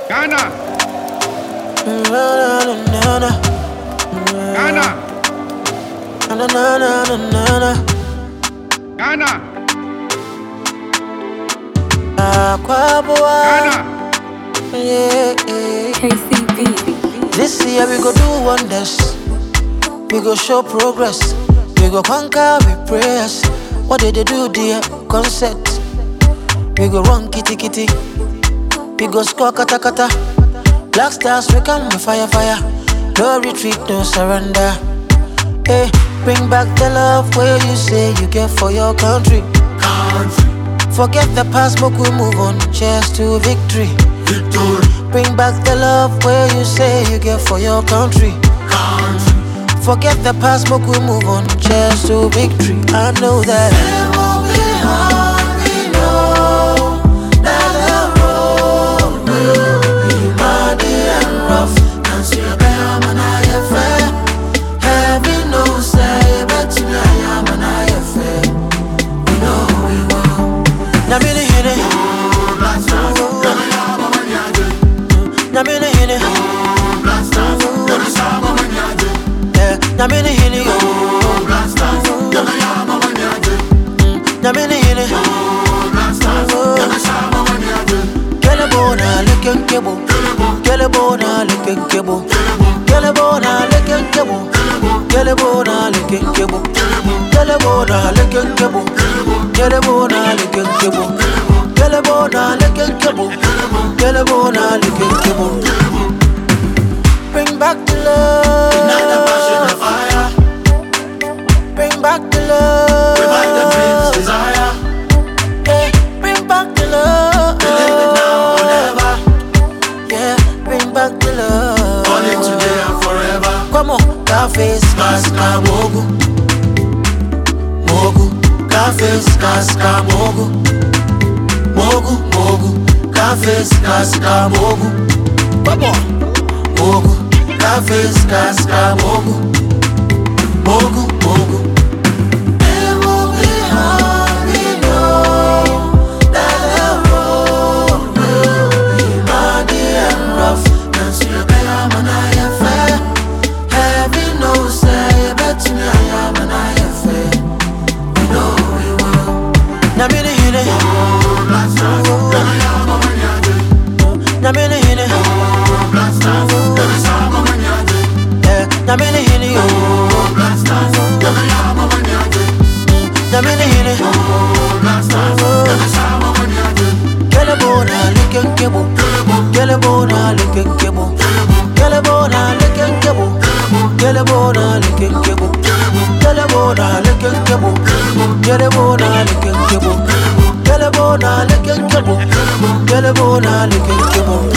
Ghana. Ghana. Ghana. Ghana. KCB. This year we go do wonders. We go show progress. We go conquer with prayers. What did they do there? Concert. We go run kitty kitty. We go score kata kata. Black stars we come with fire fire. No retreat, no surrender. Hey, bring back the love where you say you get for your country. Forget the past, but we move on. Cheers to victory. Bring back the love where you say you get for your country. Forget the past, but we move on. Cheers to victory. I know that it won't be hard. We know that the road will be muddy and rough. And see a bear man I fair. Heaven knows say, but to me I am an I fair. We know we will. Now me the hit it. Now me the hit it. Now me the hit it. Now me the hit it. Get a bona licking cable. Get a bona licking cable. Get a bona licking cable. Get a bona licking cable. Get a bona licking cable. Get a bona licking cable. Get a bona licking cable. Get a bona licking cable. Bring back the love. Ignite the passion, the fire. Bring back the love. Revive the dreams, desire. Yeah, bring back the love. We live it now or never. Yeah, bring back the love. Born it today and forever. Come on, Kaska mogu. Mogu. Kaska mogu. Mogu. Kaska mogu. come on. Mogu. Kaska mogu. Mogu. It will be hard, we know that the road will be muddy and rough. And see a bear man I fair. Heaven knows say, but to me I am an I fair. We know we will. Now me the hit it. Black stars, gonna yam on my Now me the hit it. Black stars, gonna sham on my Yeah, now me the hit it. Black stars, gonna yam on my Now me the hit it. Black stars, gonna sham on my Get a bona licking cable. Get a bona licking cable. Get a bona licking cable. Get a bona licking cable. Get a bona licking cable. Get a bona licking cable. Get a bona licking cable. Get a bona licking cable.